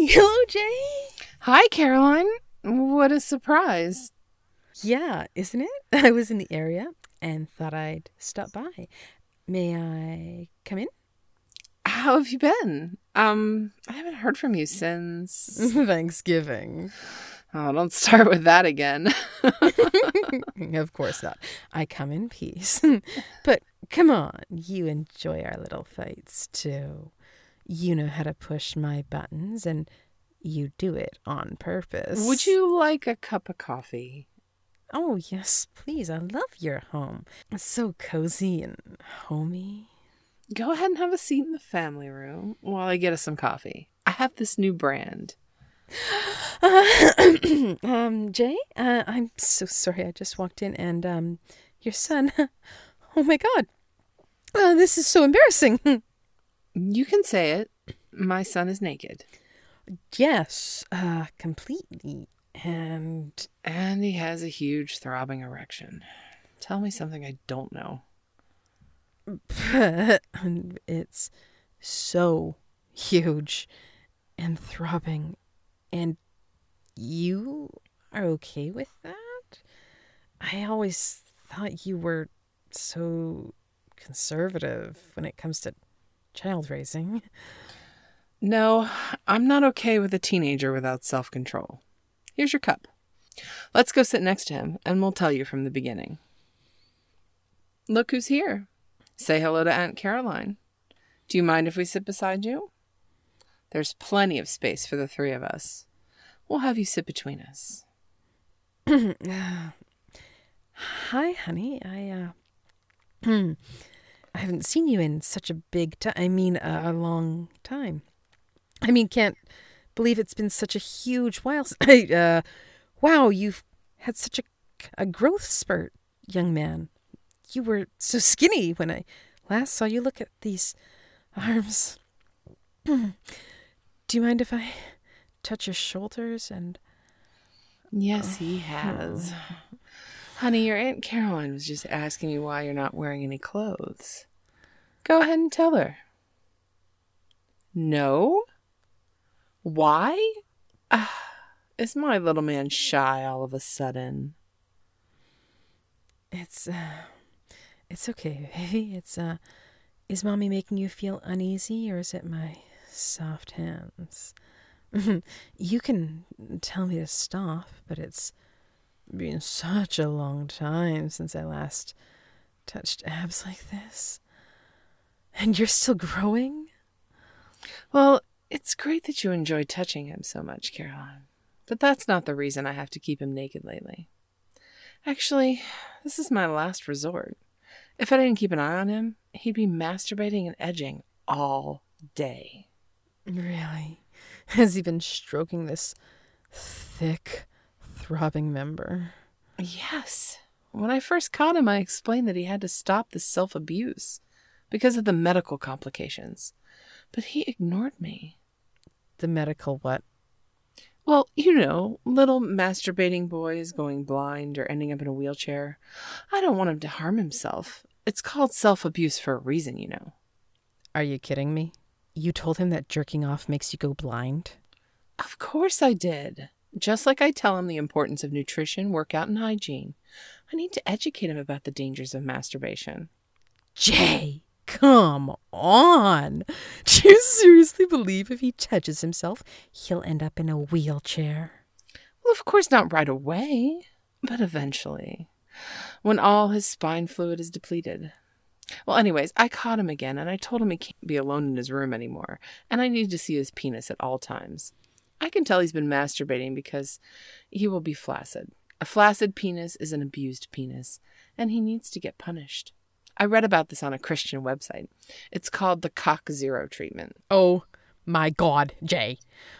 Hello, Jay. Hi, Caroline. What a surprise. Yeah, isn't it? I was in the area and thought I'd stop by. May I come in? How have you been? I haven't heard from you since... Thanksgiving. Oh, don't start with that again. Of course not. I come in peace. But come on, you enjoy our little fights too. You know how to push my buttons and you do it on purpose. Would you like a cup of coffee? Oh, yes, please. I love your home. It's so cozy and homey. Go ahead and have a seat in the family room while I get us some coffee. I have this new brand. Jay, I'm so sorry. I just walked in and, your son, oh my God, this is so embarrassing. You can say it. My son is naked. Yes, completely. And he has a huge throbbing erection. Tell me something I don't know. it's so huge and throbbing. And you are okay with that? I always thought you were so conservative when it comes to child raising. No, I'm not okay with a teenager without self-control. Here's your cup. Let's go sit next to him, and we'll tell you from the beginning. Look who's here. Say hello to Aunt Caroline. Do you mind if we sit beside you? There's plenty of space for the three of us. We'll have you sit between us. Hi, honey. I haven't seen you in such a a long time. Can't believe it's been such a huge while. Wow, you've had such a growth spurt, young man. You were so skinny when I last saw you. Look at these arms. Do you mind if I touch your shoulders and... Yes, he has. Honey, your Aunt Caroline was just asking me why you're not wearing any clothes. Go ahead and tell her. No? Why? Is my little man shy all of a sudden? It's okay, baby. Is Mommy making you feel uneasy, or is it my soft hands? You can tell me to stop, but it's been such a long time since I last touched abs like this. And you're still growing? Well, it's great that you enjoy touching him so much, Caroline. But that's not the reason I have to keep him naked lately. Actually, this is my last resort. If I didn't keep an eye on him, he'd be masturbating and edging all day. Really? Has he been stroking this thick, throbbing member? Yes. When I first caught him, I explained that he had to stop this self-abuse because of the medical complications. But he ignored me. The medical what? Well, you know, little masturbating boys going blind or ending up in a wheelchair. I don't want him to harm himself. It's called self-abuse for a reason, you know. Are you kidding me? You told him that jerking off makes you go blind? Of course I did. Just like I tell him the importance of nutrition, workout, and hygiene. I need to educate him about the dangers of masturbation. Jay, come on. Do you seriously believe if he touches himself, he'll end up in a wheelchair? Well, of course not right away, but eventually. When all his spine fluid is depleted. Well, anyways, I caught him again, and I told him he can't be alone in his room anymore, and I need to see his penis at all times. I can tell he's been masturbating because he will be flaccid. A flaccid penis is an abused penis, and he needs to get punished. I read about this on a Christian website. It's called the Cock Zero treatment. Oh my God, Jay.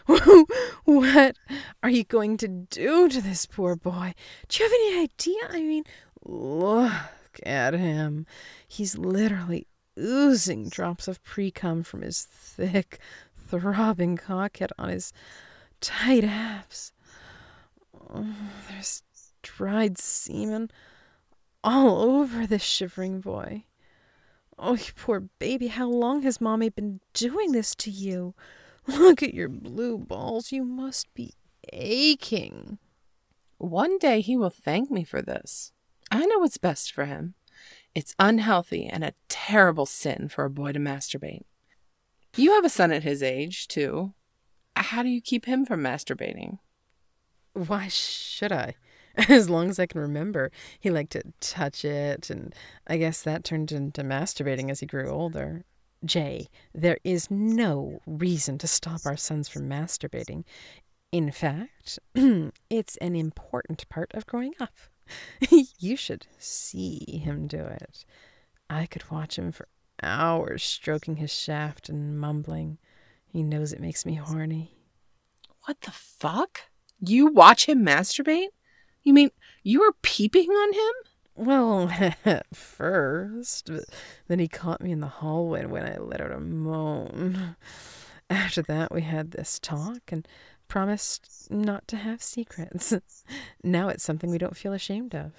What are you going to do to this poor boy? Do you have any idea? Look at him. He's literally oozing drops of pre-cum from his thick, throbbing cockhead on his tight abs. Oh, there's dried semen all over this shivering boy. Oh, you poor baby. How long has Mommy been doing this to you? Look at your blue balls. You must be aching. One day he will thank me for this. I know what's best for him. It's unhealthy and a terrible sin for a boy to masturbate. You have a son at his age, too. How do you keep him from masturbating? Why should I? As long as I can remember, he liked to touch it, and I guess that turned into masturbating as he grew older. Jay, there is no reason to stop our sons from masturbating. In fact, it's an important part of growing up. You should see him do it. I could watch him for hours stroking his shaft and mumbling. He knows it makes me horny. What the fuck? You watch him masturbate? You mean you were peeping on him? Well, at first, but then he caught me in the hallway when I let out a moan. After that, we had this talk and promised not to have secrets. Now it's something we don't feel ashamed of.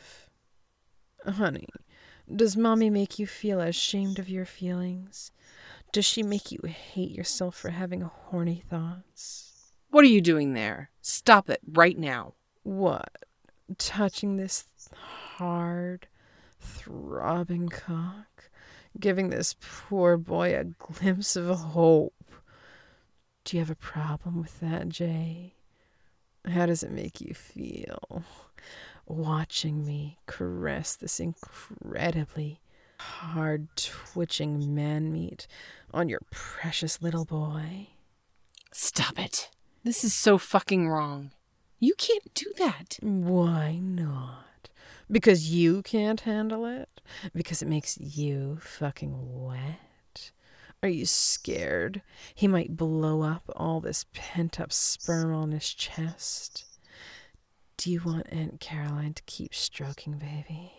Honey, does Mommy make you feel ashamed of your feelings? Does she make you hate yourself for having horny thoughts? What are you doing there? Stop it right now. What? Touching this hard, throbbing cock? Giving this poor boy a glimpse of hope? Do you have a problem with that, Jay? How does it make you feel? Watching me caress this incredibly hard, twitching man meat on your precious little boy? Stop it. This is so fucking wrong. You can't do that. Why not? Because you can't handle it? Because it makes you fucking wet? Are you scared he might blow up all this pent-up sperm on his chest? Do you want Aunt Caroline to keep stroking, baby?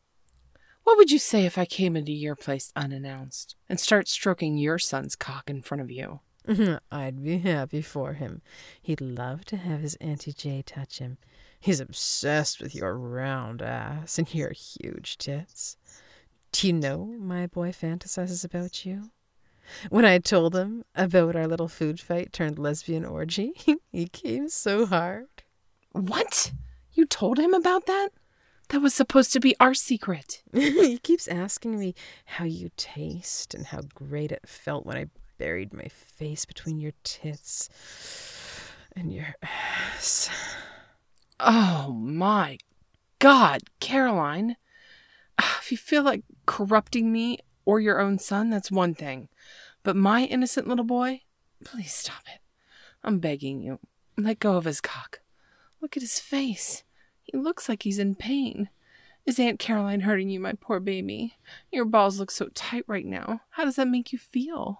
What would you say if I came into your place unannounced and start stroking your son's cock in front of you? I'd be happy for him. He'd love to have his Auntie Jay touch him. He's obsessed with your round ass and your huge tits. Do you know my boy fantasizes about you? When I told him about our little food fight turned lesbian orgy, he came so hard. What? You told him about that? That was supposed to be our secret. He keeps asking me how you taste and how great it felt when I buried my face between your tits and your ass. Oh my God, Caroline. If you feel like corrupting me or your own son, that's one thing. But my innocent little boy, please stop it. I'm begging you. Let go of his cock. Look at his face. He looks like he's in pain. Is Aunt Caroline hurting you, my poor baby? Your balls look so tight right now. How does that make you feel?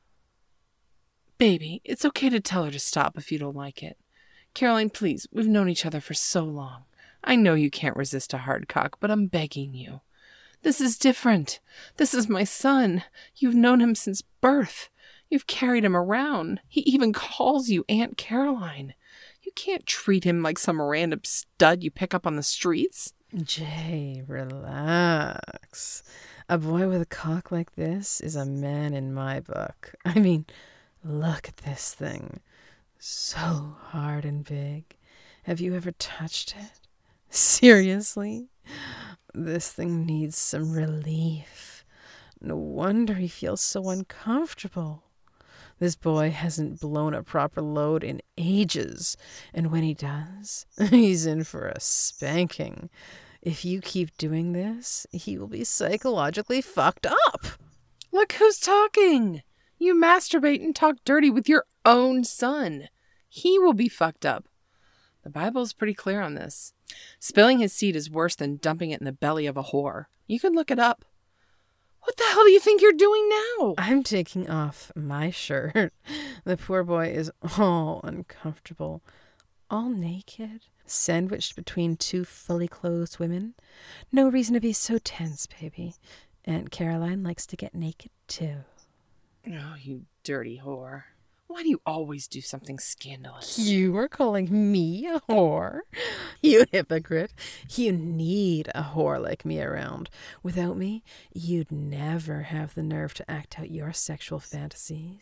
Baby, it's okay to tell her to stop if you don't like it. Caroline, please, we've known each other for so long. I know you can't resist a hard cock, but I'm begging you. This is different. This is my son. You've known him since birth. You've carried him around. He even calls you Aunt Caroline. You can't treat him like some random stud you pick up on the streets. Jay, relax. A boy with a cock like this is a man in my book. I mean, look at this thing. So hard and big. Have you ever touched it? Seriously? This thing needs some relief. No wonder he feels so uncomfortable. This boy hasn't blown a proper load in ages, and when he does, he's in for a spanking. If you keep doing this, he will be psychologically fucked up. Look who's talking. You masturbate and talk dirty with your own son. He will be fucked up. The Bible's pretty clear on this. Spilling his seed is worse than dumping it in the belly of a whore. You can look it up. What the hell do you think you're doing now? I'm taking off my shirt. The poor boy is all uncomfortable, all naked, sandwiched between two fully clothed women. No reason to be so tense, baby. Aunt Caroline likes to get naked, too. Oh, you dirty whore. Why do you always do something scandalous? You are calling me a whore? You hypocrite. You need a whore like me around. Without me, you'd never have the nerve to act out your sexual fantasies.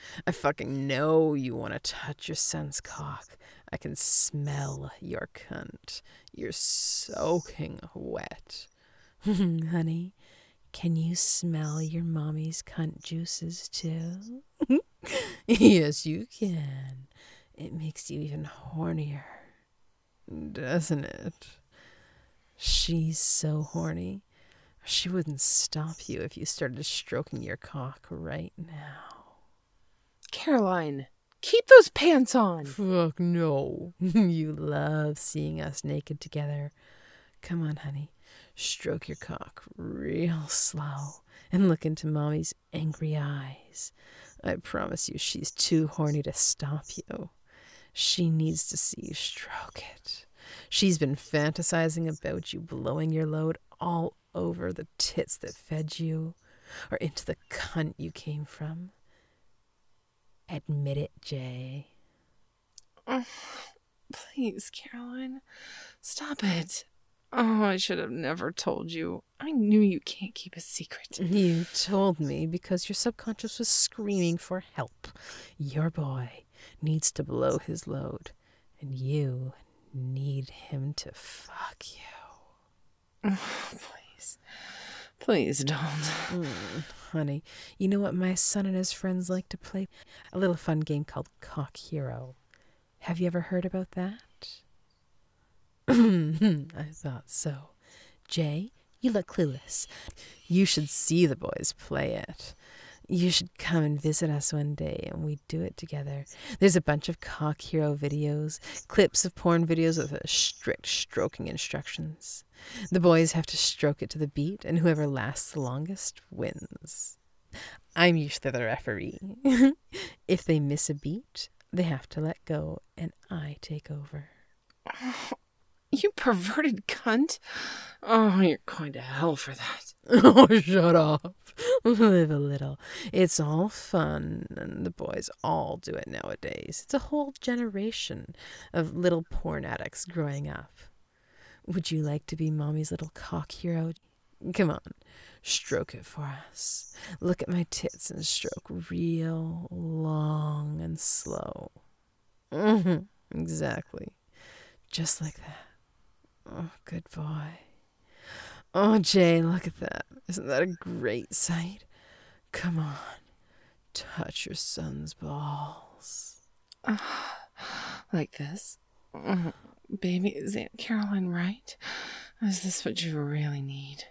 I fucking know you want to touch your son's cock. I can smell your cunt. You're soaking wet. Honey, can you smell your mommy's cunt juices too? Yes, you can. It makes you even hornier, doesn't it? She's so horny. She wouldn't stop you if you started stroking your cock right now. Caroline, keep those pants on. Fuck no. You love seeing us naked together. Come on, honey. Stroke your cock real slow and look into Mommy's angry eyes. I promise you she's too horny to stop you. She needs to see you stroke it. She's been fantasizing about you blowing your load all over the tits that fed you or into the cunt you came from. Admit it, Jay. Oh, please, Caroline, stop it. Oh, I should have never told you. I knew you can't keep a secret. You told me because your subconscious was screaming for help. Your boy needs to blow his load, and you need him to fuck you. Oh, please. Please don't. Honey, you know what my son and his friends like to play? A little fun game called Cock Hero. Have you ever heard about that? I thought so. Jay, you look clueless. You should see the boys play it. You should come and visit us one day and we do it together. There's a bunch of Cock Hero videos, clips of porn videos with strict stroking instructions. The boys have to stroke it to the beat, and whoever lasts the longest wins. I'm usually the referee. If they miss a beat, they have to let go, and I take over. You perverted cunt. Oh, you're going to hell for that. Oh, shut up. Live a little. It's all fun, and the boys all do it nowadays. It's a whole generation of little porn addicts growing up. Would you like to be Mommy's little cock hero? Come on, stroke it for us. Look at my tits and stroke real long and slow. Exactly. Just like that. Oh, good boy. Oh, Jay, look at that. Isn't that a great sight? Come on. Touch your son's balls. Like this? Baby, is Aunt Caroline right? Is this what you really need?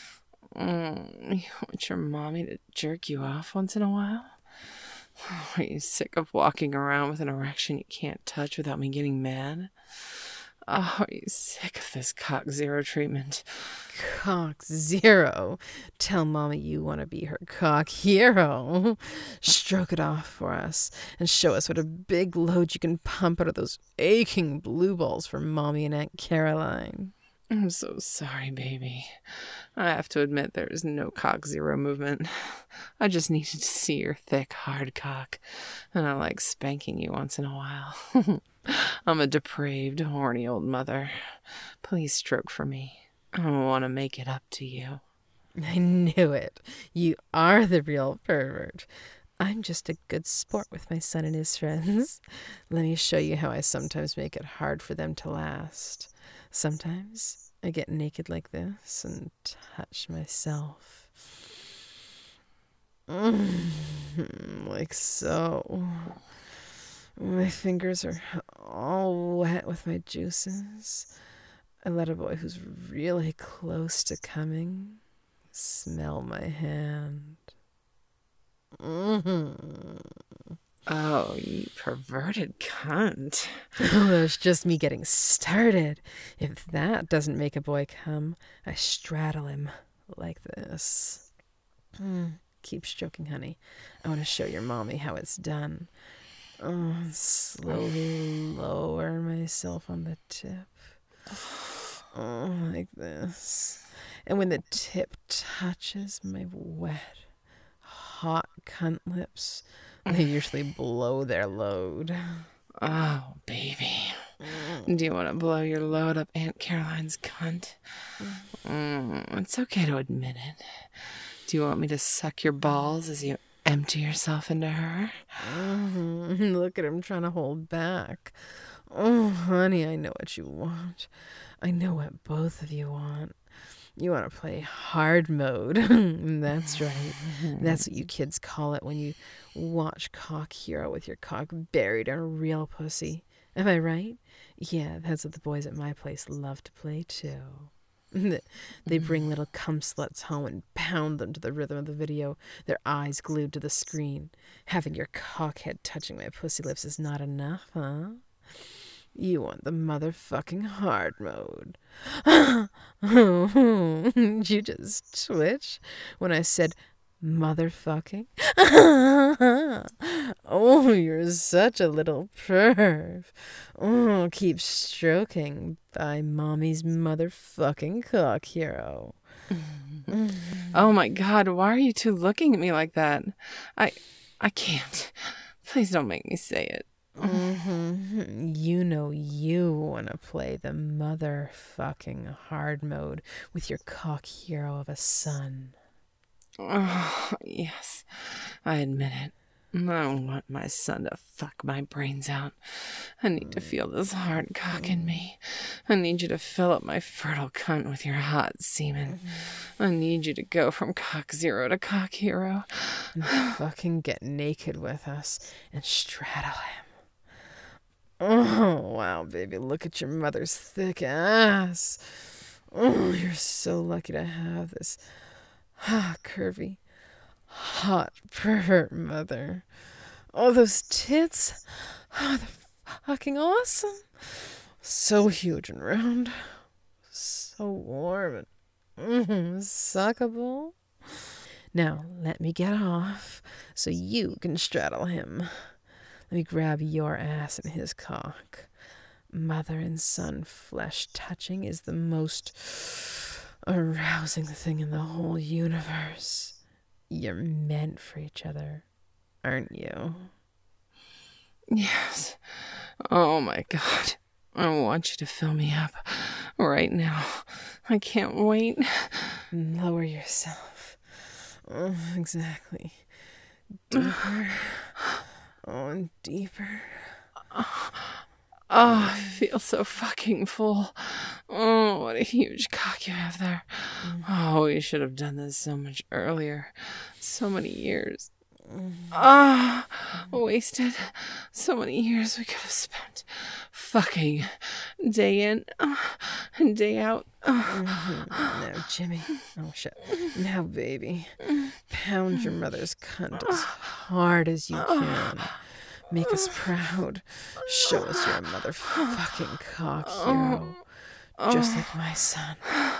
You want your mommy to jerk you off once in a while? Are you sick of walking around with an erection you can't touch without me getting mad? Oh, are you sick of this Cock Zero treatment? Cock Zero? Tell Mommy you want to be her cock hero. Stroke it off for us and show us what a big load you can pump out of those aching blue balls for Mommy and Aunt Caroline. I'm so sorry, baby. I have to admit there is no Cock Zero movement. I just needed to see your thick, hard cock, and I like spanking you once in a while. I'm a depraved, horny old mother. Please stroke for me. I want to make it up to you. I knew it. You are the real pervert. I'm just a good sport with my son and his friends. Let me show you how I sometimes make it hard for them to last. Sometimes I get naked like this and touch myself. Like so. My fingers are all wet with my juices. I let a boy who's really close to coming smell my hand. Oh, you perverted cunt. Oh, that's just me getting started. If that doesn't make a boy come, I straddle him like this. Keep stroking, honey. I want to show your mommy how it's done. Oh, slowly lower myself on the tip. Oh, like this. And when the tip touches my wet, hot cunt lips, they usually blow their load. Oh, baby. Do you want to blow your load up Aunt Caroline's cunt? It's okay to admit it. Do you want me to suck your balls as you empty yourself into her? Look at him trying to hold back. Oh, honey, I know what you want. I know what both of you want. You want to play hard mode. That's right. That's what you kids call it when you watch Cock Hero with your cock buried in a real pussy. Am I right? Yeah, that's what the boys at my place love to play too. They bring little cum sluts home and pound them to the rhythm of the video, their eyes glued to the screen. Having your cockhead touching my pussy lips is not enough, huh? You want the motherfucking hard mode. Did you just twitch when I said motherfucking? Oh, you're such a little perv. Oh, keep stroking by mommy's motherfucking Cock Hero. Oh my God, why are you two looking at me like that? I can't. Please don't make me say it. You know you want to play the motherfucking hard mode with your Cock Hero of a son. Oh, yes, I admit it. I want my son to fuck my brains out. I need to feel this hard cock in me. I need you to fill up my fertile cunt with your hot semen. I need you to go from Cock Zero to Cock Hero. And fucking get naked with us and straddle him. Oh, wow, baby, look at your mother's thick ass. Oh, you're so lucky to have this curvy, hot pervert mother. Oh, those tits. Oh, they're fucking awesome. So huge and round. So warm and suckable. Now, let me get off so you can straddle him. Let me grab your ass and his cock. Mother and son flesh touching is the most arousing thing in the whole universe. You're meant for each other, aren't you? Yes. Oh my God. I want you to fill me up right now. I can't wait. Lower yourself. Oh, exactly. Deeper. Oh, and deeper. Oh, I feel so fucking full. Oh, what a huge cock you have there. Oh, we should have done this so much earlier. So many years. Wasted. So many years we could have spent fucking day in and day out. Now, Jimmy. Oh, shit. Now, baby. Pound your mother's cunt as hard as you can. Make us proud. Show us you're a motherfucking Cock Hero. Just like my son.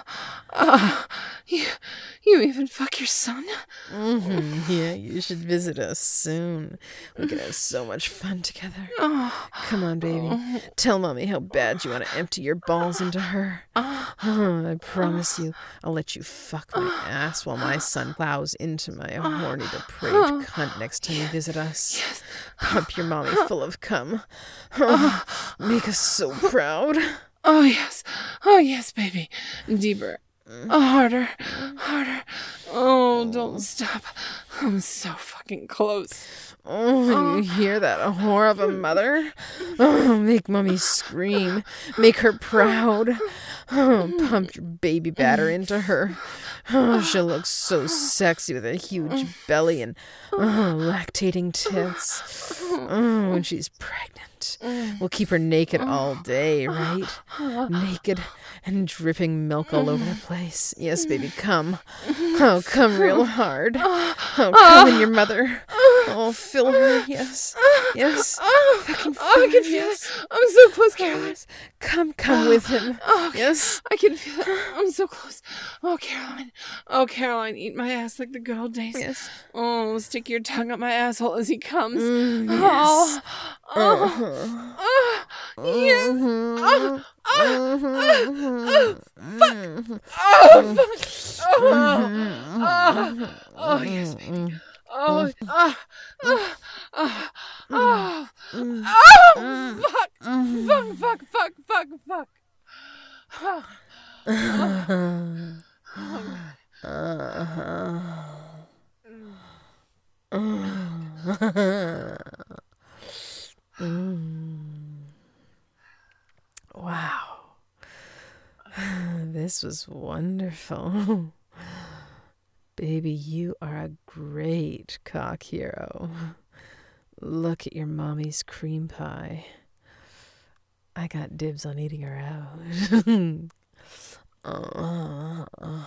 You even fuck your son? Yeah, you should visit us soon. We could have so much fun together. Come on, baby. Tell mommy how bad you want to empty your balls into her. I promise you, I'll let you fuck my ass while my son plows into my horny, depraved cunt next time you visit us. Yes. Pump your mommy full of cum. Make us so proud. Oh, yes. Oh, yes, baby. Deeper. Harder. Harder. Oh, don't stop. I'm so fucking close. Oh, you hear that? A whore of a mother? Oh, make mommy scream. Make her proud. Oh, pump your baby batter into her. Oh, she'll look so sexy with a huge belly and lactating tits. Oh, when she's pregnant. We'll keep her naked all day, right? Naked and dripping milk all over the place. Yes, baby, come. Oh, come real hard. Oh, come in your mother. Oh, fill her. Yes. Yes. Fucking fill I can her, feel yes. it. I'm so close, Caroline. Come with him. Okay. Yes. I can feel it. I'm so close. Oh, Caroline. Oh, Caroline, eat my ass like the good old days. Yes. Oh, stick your tongue up my asshole as he comes. Yes. Yes. Oh, yes, baby. Oh, fuck. Wow. This was wonderful. Baby, you are a great cock hero. Look at your mommy's cream pie. I got dibs on eating her out.